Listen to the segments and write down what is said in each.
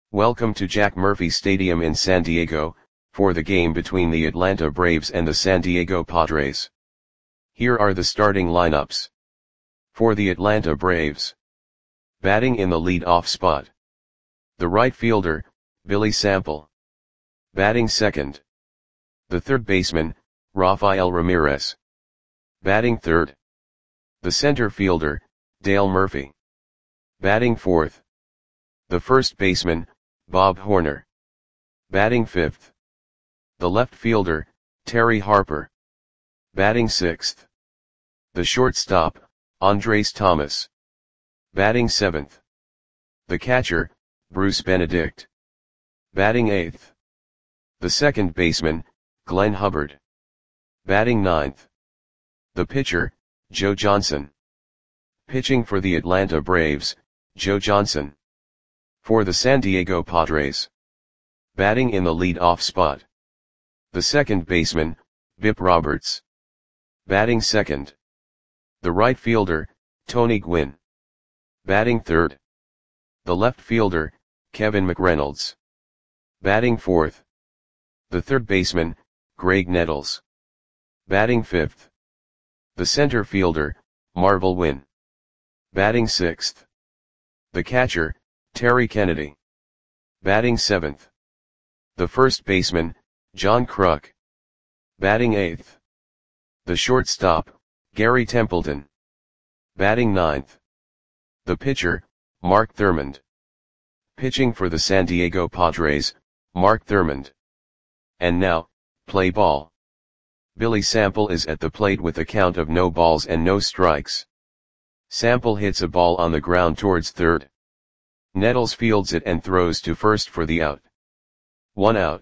Welcome to Jack Murphy Stadium in San Diego, for the game between the Atlanta Braves and the San Diego Padres. Here are the starting lineups. For the Atlanta Braves. Batting in the lead-off spot. The right fielder, Billy Sample. Batting second. The third baseman, Rafael Ramirez. Batting third. The center fielder, Dale Murphy. Batting fourth. The first baseman, Bob Horner. Batting fifth. The left fielder, Terry Harper. Batting sixth. The shortstop, Andres Thomas. Batting seventh. The catcher, Bruce Benedict. Batting eighth. The second baseman, Glenn Hubbard. Batting ninth. The pitcher, Joe Johnson. Pitching for the Atlanta Braves, Joe Johnson. For the San Diego Padres. Batting in the lead-off spot. The second baseman, Bip Roberts. Batting second. The right fielder, Tony Gwynn. Batting third. The left fielder, Kevin McReynolds. Batting fourth. The third baseman, Greg Nettles. Batting fifth. The center fielder, Marvel Wynn. Batting sixth. The catcher, Terry Kennedy. Batting seventh. The first baseman, John Kruk. Batting eighth. The shortstop, Gary Templeton. Batting ninth. The pitcher, Mark Thurmond. Pitching for the San Diego Padres, Mark Thurmond. And now, play ball. Billy Sample is at the plate with a count of no balls and no strikes. Sample hits a ball on the ground towards third. Nettles fields it and throws to first for the out. 1 out.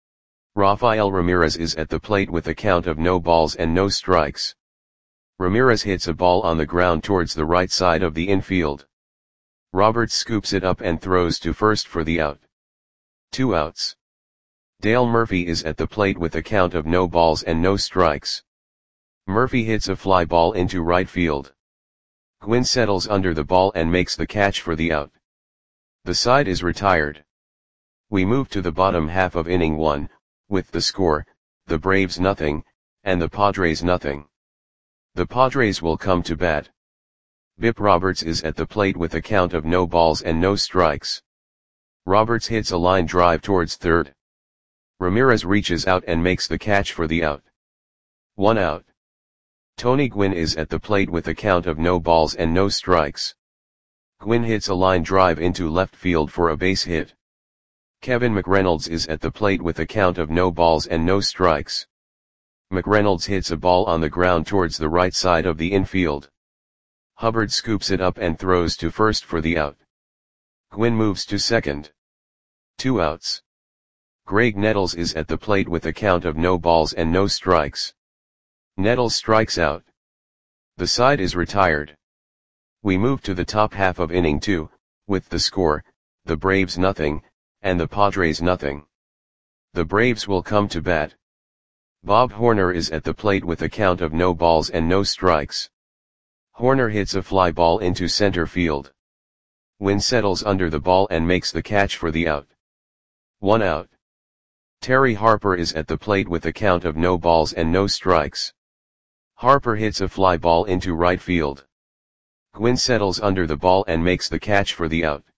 Rafael Ramirez is at the plate with a count of no balls and no strikes. Ramirez hits a ball on the ground towards the right side of the infield. Roberts scoops it up and throws to first for the out. 2 outs. Dale Murphy is at the plate with a count of no balls and no strikes. Murphy hits a fly ball into right field. Gwynn settles under the ball and makes the catch for the out. The side is retired. We move to the bottom half of inning 1, with the score, the Braves nothing, and the Padres nothing. The Padres will come to bat. Bip Roberts is at the plate with a count of no balls and no strikes. Roberts hits a line drive towards third. Ramirez reaches out and makes the catch for the out. 1 out. Tony Gwynn is at the plate with a count of no balls and no strikes. Gwynn hits a line drive into left field for a base hit. Kevin McReynolds is at the plate with a count of no balls and no strikes. McReynolds hits a ball on the ground towards the right side of the infield. Hubbard scoops it up and throws to first for the out. Gwynn moves to second. 2 outs. Greg Nettles is at the plate with a count of no balls and no strikes. Nettles strikes out. The side is retired. We move to the top half of inning 2, with the score, the Braves nothing, and the Padres nothing. The Braves will come to bat. Bob Horner is at the plate with a count of no balls and no strikes. Horner hits a fly ball into center field. Wynn settles under the ball and makes the catch for the out. 1 out. Terry Harper is at the plate with a count of no balls and no strikes. Harper hits a fly ball into right field. Gwynn settles under the ball and makes the catch for the out.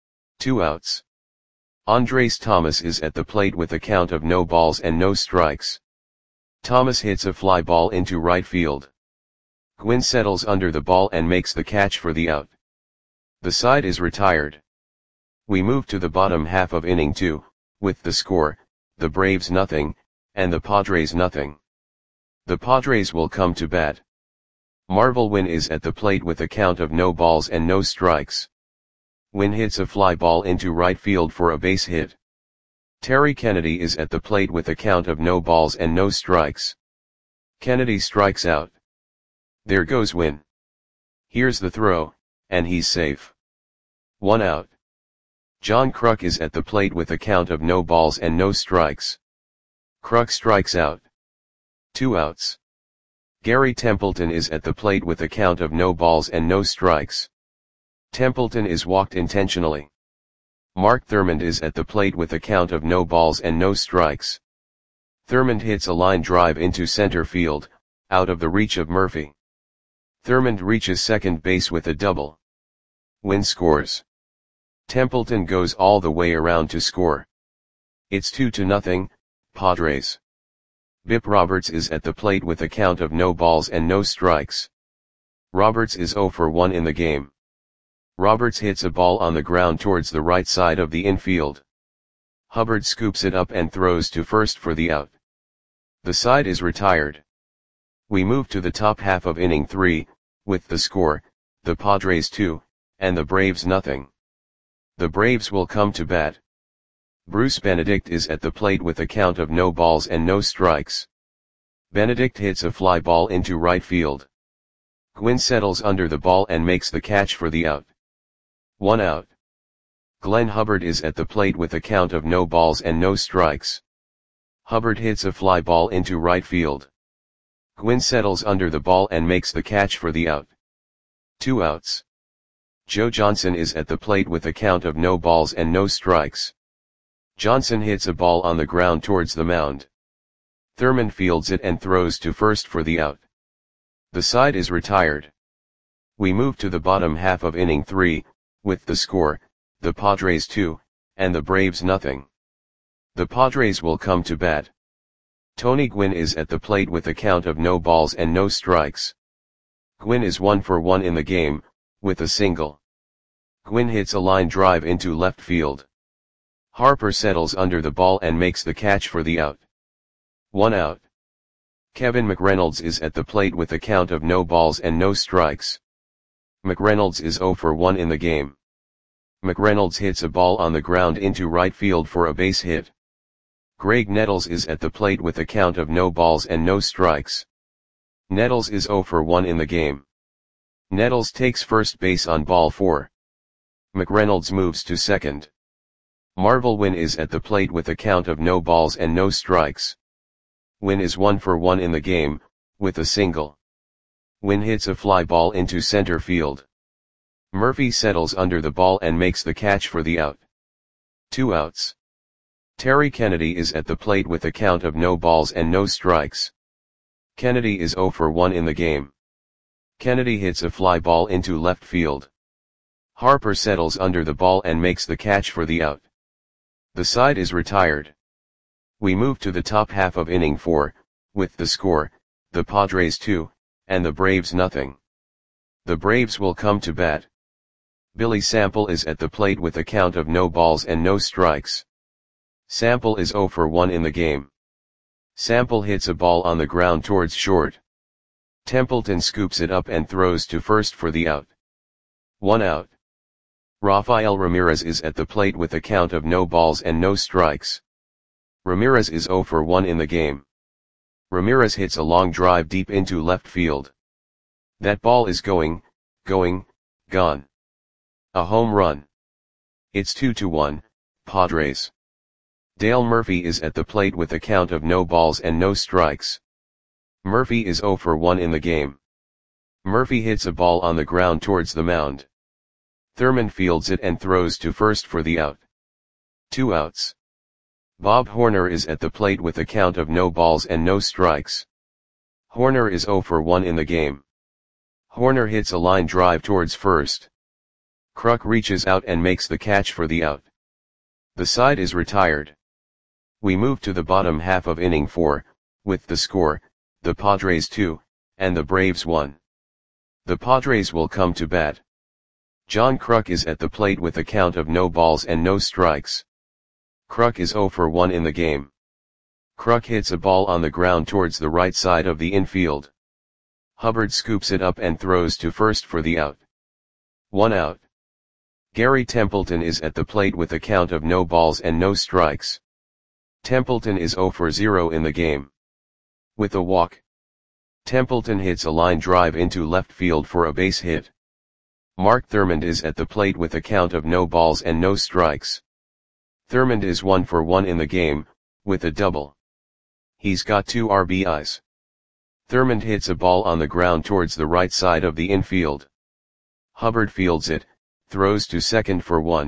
2 outs. Andres Thomas is at the plate with a count of no balls and no strikes. Thomas hits a fly ball into right field. Gwynn settles under the ball and makes the catch for the out. The side is retired. We move to the bottom half of inning 2, with the score, the Braves nothing, and the Padres nothing. The Padres will come to bat. Marvel Wynn is at the plate with a count of no balls and no strikes. Wynn hits a fly ball into right field for a base hit. Terry Kennedy is at the plate with a count of no balls and no strikes. Kennedy strikes out. There goes Wynn. Here's the throw, and he's safe. 1 out. John Kruk is at the plate with a count of no balls and no strikes. Kruk strikes out. 2 outs. Gary Templeton is at the plate with a count of no balls and no strikes. Templeton is walked intentionally. Mark Thurmond is at the plate with a count of no balls and no strikes. Thurmond hits a line drive into center field, out of the reach of Murphy. Thurmond reaches second base with a double. Gwynn scores. Templeton goes all the way around to score. It's 2-0, Padres. Bip Roberts is at the plate with a count of no balls and no strikes. Roberts is 0 for 1 in the game. Roberts hits a ball on the ground towards the right side of the infield. Hubbard scoops it up and throws to first for the out. The side is retired. We move to the top half of inning 3, with the score, the Padres 2, and the Braves nothing. The Braves will come to bat. Bruce Benedict is at the plate with a count of no balls and no strikes. Benedict hits a fly ball into right field. Gwynn settles under the ball and makes the catch for the out. 1 out. Glenn Hubbard is at the plate with a count of no balls and no strikes. Hubbard hits a fly ball into right field. Gwynn settles under the ball and makes the catch for the out. 2 outs. Joe Johnson is at the plate with a count of no balls and no strikes. Johnson hits a ball on the ground towards the mound. Thurmond fields it and throws to first for the out. The side is retired. We move to the bottom half of inning 3, with the score, the Padres 2, and the Braves nothing. The Padres will come to bat. Tony Gwynn is at the plate with a count of no balls and no strikes. Gwynn is 1 for 1 in the game, with a single. Gwynn hits a line drive into left field. Harper settles under the ball and makes the catch for the out. 1 out. Kevin McReynolds is at the plate with a count of no balls and no strikes. McReynolds is 0 for 1 in the game. McReynolds hits a ball on the ground into right field for a base hit. Greg Nettles is at the plate with a count of no balls and no strikes. Nettles is 0 for 1 in the game. Nettles takes first base on ball 4. McReynolds moves to second. Marvel Wynn is at the plate with a count of no balls and no strikes. Wynn is 1 for 1 in the game, with a single. Wynn hits a fly ball into center field. Murphy settles under the ball and makes the catch for the out. 2 outs. Terry Kennedy is at the plate with a count of no balls and no strikes. Kennedy is 0 for 1 in the game. Kennedy hits a fly ball into left field. Harper settles under the ball and makes the catch for the out. The side is retired. We move to the top half of inning 4, with the score, the Padres 2, and the Braves nothing. The Braves will come to bat. Billy Sample is at the plate with a count of no balls and no strikes. Sample is 0 for 1 in the game. Sample hits a ball on the ground towards short. Templeton scoops it up and throws to first for the out. 1 out. Rafael Ramirez is at the plate with a count of no balls and no strikes. Ramirez is 0 for 1 in the game. Ramirez hits a long drive deep into left field. That ball is gone. A home run. It's 2-1, Padres. Dale Murphy is at the plate with a count of no balls and no strikes. Murphy is 0 for 1 in the game. Murphy hits a ball on the ground towards the mound. Thurmond fields it and throws to first for the out. 2 outs. Bob Horner is at the plate with a count of no balls and no strikes. Horner is 0 for 1 in the game. Horner hits a line drive towards first. Kruk reaches out and makes the catch for the out. The side is retired. We move to the bottom half of inning 4, with the score, the Padres 2, and the Braves 1. The Padres will come to bat. John Kruk is at the plate with a count of no balls and no strikes. Kruk is 0 for 1 in the game. Kruk hits a ball on the ground towards the right side of the infield. Hubbard scoops it up and throws to first for the out. 1 out. Gary Templeton is at the plate with a count of no balls and no strikes. Templeton is 0 for 0 in the game. With a walk. Templeton hits a line drive into left field for a base hit. Mark Thurmond is at the plate with a count of no balls and no strikes. Thurmond is 1 for 1 in the game, with a double. He's got 2 RBIs. Thurmond hits a ball on the ground towards the right side of the infield. Hubbard fields it, throws to second for 1,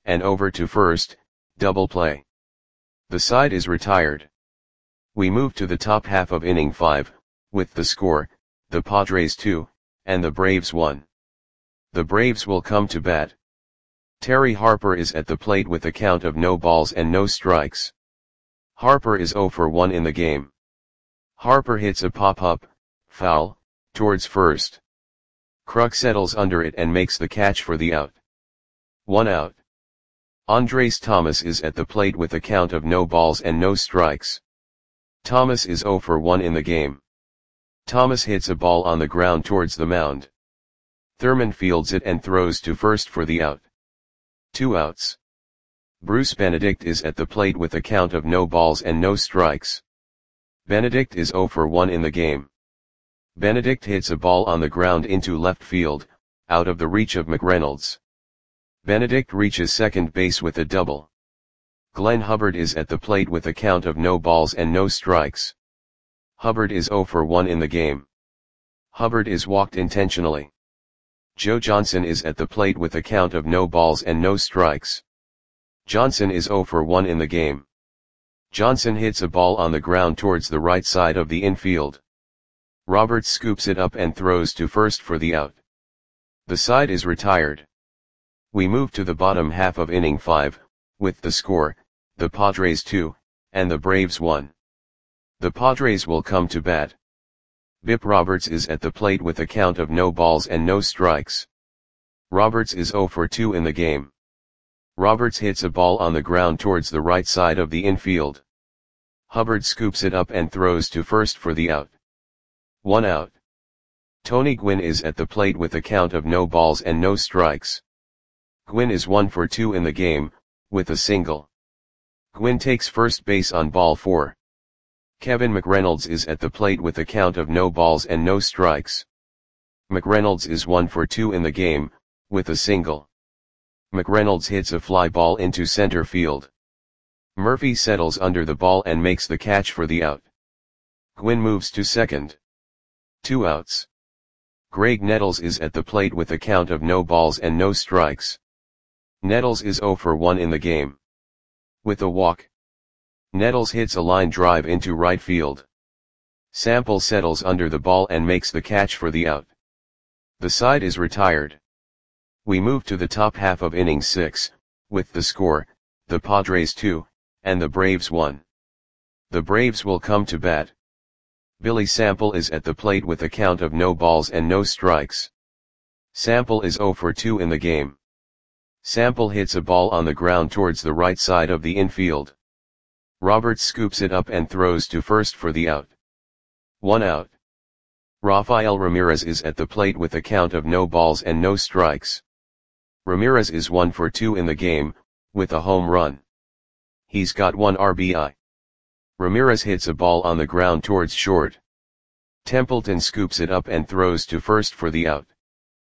and over to first, double play. The side is retired. We move to the top half of inning 5, with the score, the Padres 2, and the Braves 1. The Braves will come to bat. Terry Harper is at the plate with a count of no balls and no strikes. Harper is 0 for 1 in the game. Harper hits a pop-up, foul, towards first. Kruk settles under it and makes the catch for the out. 1 out. Andres Thomas is at the plate with a count of no balls and no strikes. Thomas is 0 for 1 in the game. Thomas hits a ball on the ground towards the mound. Thurman fields it and throws to first for the out. 2 outs. Bruce Benedict is at the plate with a count of no balls and no strikes. Benedict is 0 for 1 in the game. Benedict hits a ball on the ground into left field, out of the reach of McReynolds. Benedict reaches second base with a double. Glenn Hubbard is at the plate with a count of no balls and no strikes. Hubbard is 0 for 1 in the game. Hubbard is walked intentionally. Joe Johnson is at the plate with a count of no balls and no strikes. Johnson is 0 for 1 in the game. Johnson hits a ball on the ground towards the right side of the infield. Roberts scoops it up and throws to first for the out. The side is retired. We move to the bottom half of inning 5, with the score, the Padres 2, and the Braves 1. The Padres will come to bat. Bip Roberts is at the plate with a count of no balls and no strikes. Roberts is 0 for 2 in the game. Roberts hits a ball on the ground towards the right side of the infield. Hubbard scoops it up and throws to first for the out. 1 out. Tony Gwynn is at the plate with a count of no balls and no strikes. Gwynn is 1 for 2 in the game, with a single. Gwynn takes first base on ball 4. Kevin McReynolds is at the plate with a count of no balls and no strikes. McReynolds is 1 for 2 in the game, with a single. McReynolds hits a fly ball into center field. Murphy settles under the ball and makes the catch for the out. Gwynn moves to second. 2 outs. Greg Nettles is at the plate with a count of no balls and no strikes. Nettles is 0 for 1 in the game. With a walk, Nettles hits a line drive into right field. Sample settles under the ball and makes the catch for the out. The side is retired. We move to the top half of inning 6, with the score, the Padres 2, and the Braves 1. The Braves will come to bat. Billy Sample is at the plate with a count of no balls and no strikes. Sample is 0 for 2 in the game. Sample hits a ball on the ground towards the right side of the infield. Roberts scoops it up and throws to first for the out. 1 out. Rafael Ramirez is at the plate with a count of no balls and no strikes. Ramirez is 1 for 2 in the game, with a home run. He's got 1 RBI. Ramirez hits a ball on the ground towards short. Templeton scoops it up and throws to first for the out.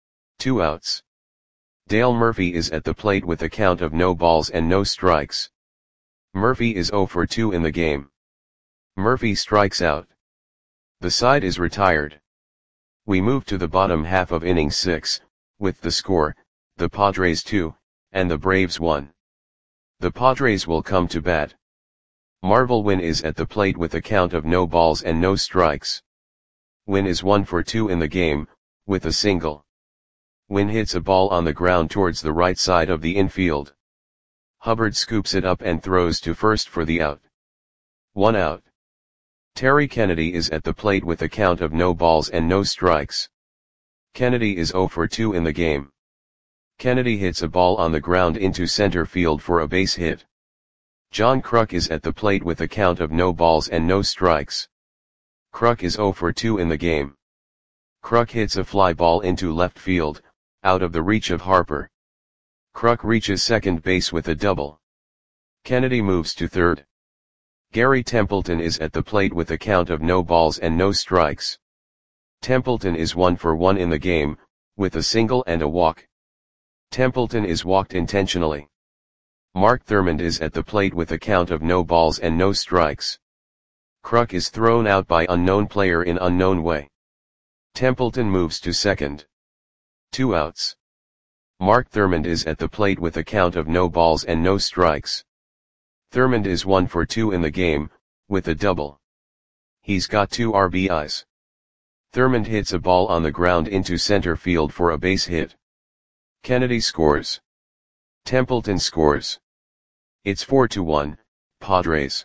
2 outs. Dale Murphy is at the plate with a count of no balls and no strikes. Murphy is 0 for 2 in the game. Murphy strikes out. The side is retired. We move to the bottom half of inning 6, with the score, the Padres 2, and the Braves 1. The Padres will come to bat. Marvel Wynn is at the plate with a count of no balls and no strikes. Wynn is 1 for 2 in the game, with a single. Wynn hits a ball on the ground towards the right side of the infield. Hubbard scoops it up and throws to first for the out. 1 out. Terry Kennedy is at the plate with a count of no balls and no strikes. Kennedy is 0 for 2 in the game. Kennedy hits a ball on the ground into center field for a base hit. John Kruk is at the plate with a count of no balls and no strikes. Kruk is 0 for 2 in the game. Kruk hits a fly ball into left field, out of the reach of Harper. Kruk reaches second base with a double. Kennedy moves to third. Gary Templeton is at the plate with a count of no balls and no strikes. Templeton is 1 for 1 in the game, with a single and a walk. Templeton is walked intentionally. Mark Thurmond is at the plate with a count of no balls and no strikes. Kruk is thrown out by unknown player in unknown way. Templeton moves to second. 2 outs. Mark Thurmond is at the plate with a count of no balls and no strikes. Thurmond is 1 for 2 in the game, with a double. He's got 2 RBIs. Thurmond hits a ball on the ground into center field for a base hit. Kennedy scores. Templeton scores. It's 4-1, Padres.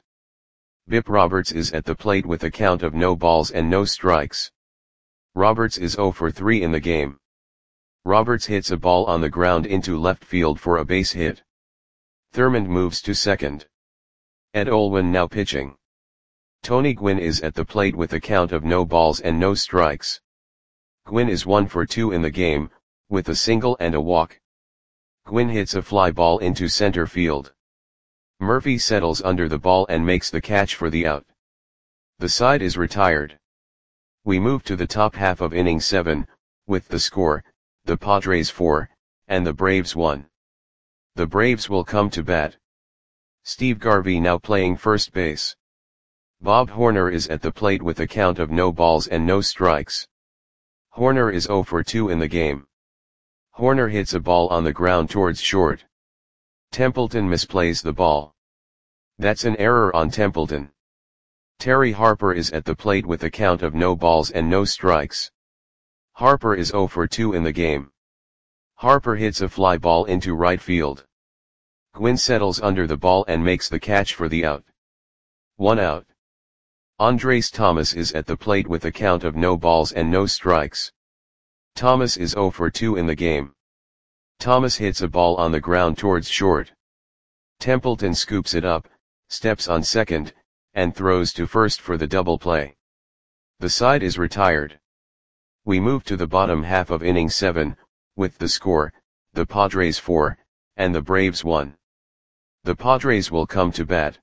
Bip Roberts is at the plate with a count of no balls and no strikes. Roberts is 0 for 3 in the game. Roberts hits a ball on the ground into left field for a base hit. Thurmond moves to second. Ed Olwin now pitching. Tony Gwynn is at the plate with a count of no balls and no strikes. Gwynn is 1 for 2 in the game, with a single and a walk. Gwynn hits a fly ball into center field. Murphy settles under the ball and makes the catch for the out. The side is retired. We move to the top half of inning 7, with the score, the Padres 4, and the Braves 1. The Braves will come to bat. Steve Garvey now playing first base. Bob Horner is at the plate with a count of no balls and no strikes. Horner is 0 for 2 in the game. Horner hits a ball on the ground towards short. Templeton misplays the ball. That's an error on Templeton. Terry Harper is at the plate with a count of no balls and no strikes. Harper is 0 for 2 in the game. Harper hits a fly ball into right field. Gwynn settles under the ball and makes the catch for the out. 1 out. Andres Thomas is at the plate with a count of no balls and no strikes. Thomas is 0 for 2 in the game. Thomas hits a ball on the ground towards short. Templeton scoops it up, steps on second, and throws to first for the double play. The side is retired. We move to the bottom half of inning 7, with the score, the Padres 4, and the Braves 1. The Padres will come to bat.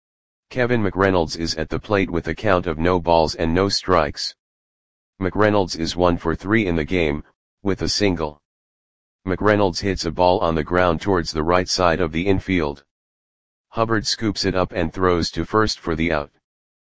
Kevin McReynolds is at the plate with a count of no balls and no strikes. McReynolds is 1 for 3 in the game, with a single. McReynolds hits a ball on the ground towards the right side of the infield. Hubbard scoops it up and throws to first for the out.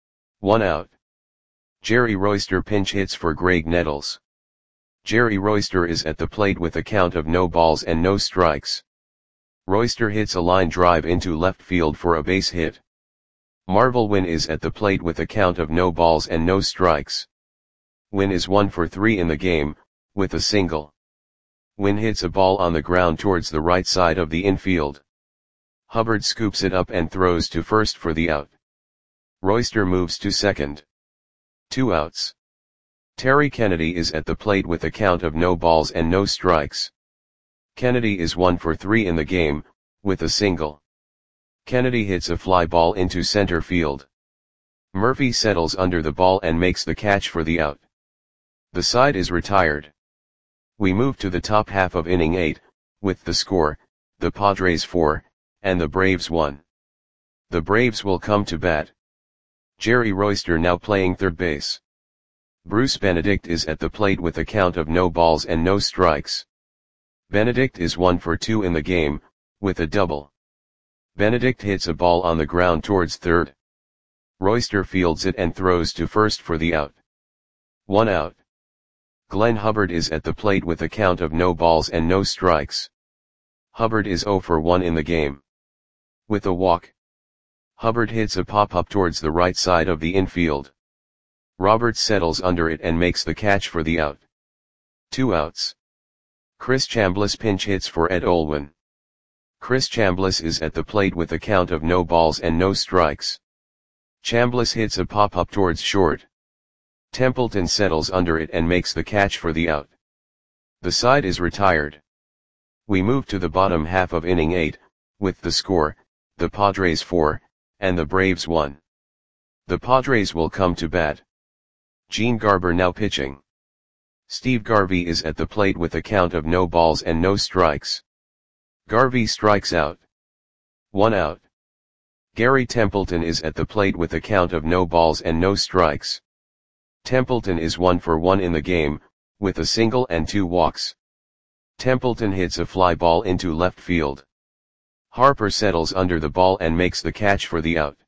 1 out. Jerry Royster pinch hits for Greg Nettles. Jerry Royster is at the plate with a count of no balls and no strikes. Royster hits a line drive into left field for a base hit. Marvel Wynn is at the plate with a count of no balls and no strikes. Wynn is 1 for 3 in the game, with a single. Wynn hits a ball on the ground towards the right side of the infield. Hubbard scoops it up and throws to first for the out. Royster moves to second. 2 outs. Terry Kennedy is at the plate with a count of no balls and no strikes. Kennedy is 1 for 3 in the game, with a single. Kennedy hits a fly ball into center field. Murphy settles under the ball and makes the catch for the out. The side is retired. We move to the top half of inning 8, with the score, the Padres 4, and the Braves 1. The Braves will come to bat. Jerry Royster now playing third base. Bruce Benedict is at the plate with a count of no balls and no strikes. Benedict is 1 for 2 in the game, with a double. Benedict hits a ball on the ground towards third. Royster fields it and throws to first for the out. 1 out. Glenn Hubbard is at the plate with a count of no balls and no strikes. Hubbard is 0 for 1 in the game. With a walk. Hubbard hits a pop-up towards the right side of the infield. Roberts settles under it and makes the catch for the out. 2 outs. Chris Chambliss pinch hits for Ed Olwin. Chris Chambliss is at the plate with a count of no balls and no strikes. Chambliss hits a pop-up towards short. Templeton settles under it and makes the catch for the out. The side is retired. We move to the bottom half of inning 8, with the score, the Padres 4, and the Braves 1. The Padres will come to bat. Gene Garber now pitching. Steve Garvey is at the plate with a count of no balls and no strikes. Garvey strikes out. 1 out. Gary Templeton is at the plate with a count of no balls and no strikes. Templeton is 1 for 1 in the game, with a single and 2 walks. Templeton hits a fly ball into left field. Harper settles under the ball and makes the catch for the out.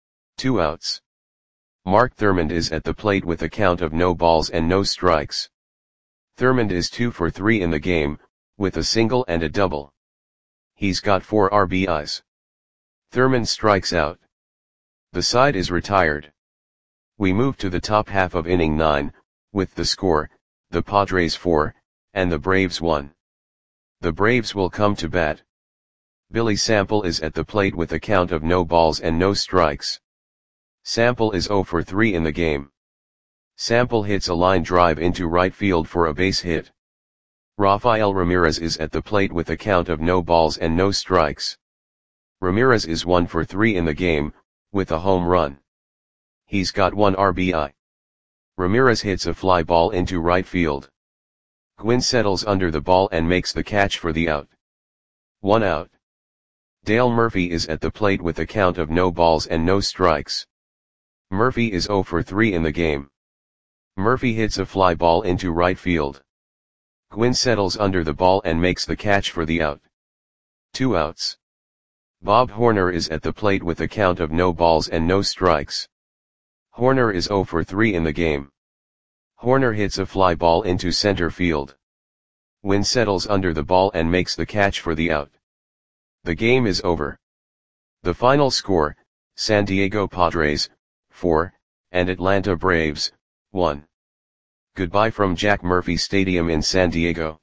2 outs. Mark Thurmond is at the plate with a count of no balls and no strikes. Thurmond is 2 for 3 in the game, with a single and a double. He's got 4 RBIs. Thurman strikes out. The side is retired. We move to the top half of inning 9, with the score, the Padres 4, and the Braves 1. The Braves will come to bat. Billy Sample is at the plate with a count of no balls and no strikes. Sample is 0 for 3 in the game. Sample hits a line drive into right field for a base hit. Rafael Ramirez is at the plate with a count of no balls and no strikes. Ramirez is 1 for 3 in the game, with a home run. He's got 1 RBI. Ramirez hits a fly ball into right field. Gwynn settles under the ball and makes the catch for the out. 1 out. Dale Murphy is at the plate with a count of no balls and no strikes. Murphy is 0 for 3 in the game. Murphy hits a fly ball into right field. Gwynn settles under the ball and makes the catch for the out. 2 outs. Bob Horner is at the plate with a count of no balls and no strikes. Horner is 0 for 3 in the game. Horner hits a fly ball into center field. Gwynn settles under the ball and makes the catch for the out. The game is over. The final score, San Diego Padres, 4, and Atlanta Braves, 1. Goodbye from Jack Murphy Stadium in San Diego.